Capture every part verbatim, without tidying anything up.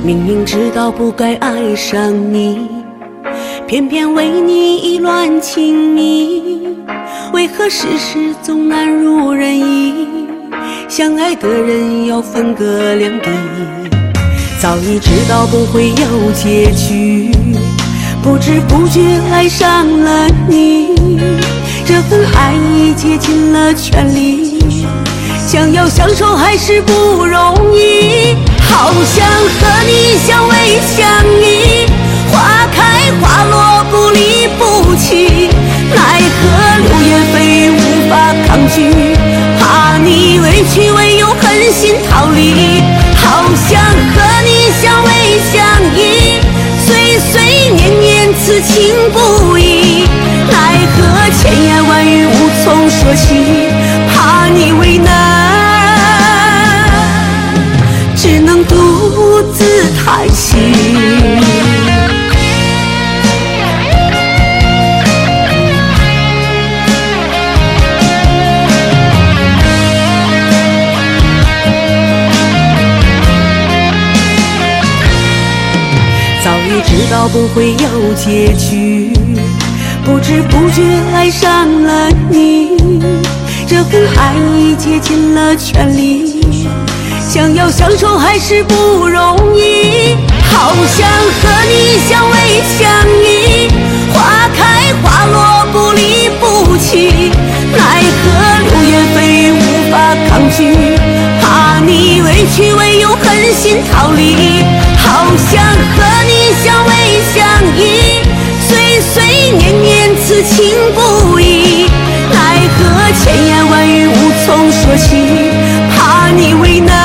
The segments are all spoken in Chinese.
明明知道不该爱上你，偏偏为你意乱情迷，为何世事总难如人意？相爱的人要分隔两地，早已知道不会有结局，不知不觉爱上了你，这份爱已竭尽了全力，想要相守还是不容易，好想和你相偎相依，花开花落不离不弃，奈何流言蜚语无法抗拒，怕你委屈唯有狠心逃离，好想和你相偎相依，岁岁年年此情不移，奈何千言万语无从说起，怕你为难只能独自叹息。早已知道不会有结局，不知不觉爱上了你，这份爱已竭尽了全力，想要相守还是不容易，好想和你相偎相依，花开花落不离不弃，奈何流言蜚语无法抗拒，怕你委屈唯有狠心逃离，好想和你相偎相依，岁岁年年此情不移，奈何千言万语无从说起，怕你为难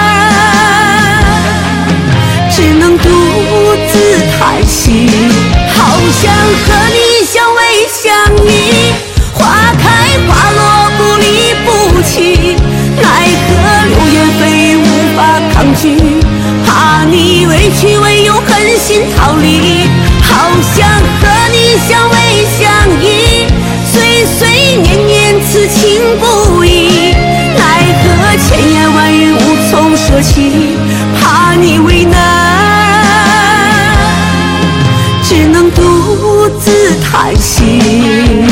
只能独自叹息，好想和你相偎相依，花开花落不离不弃，奈何流言蜚语无法抗拒，怕你委屈唯有狠心逃离，好想和你相偎相依，岁岁年年此情不移，奈何千言万语无从说起，怕你为难只能独自叹息。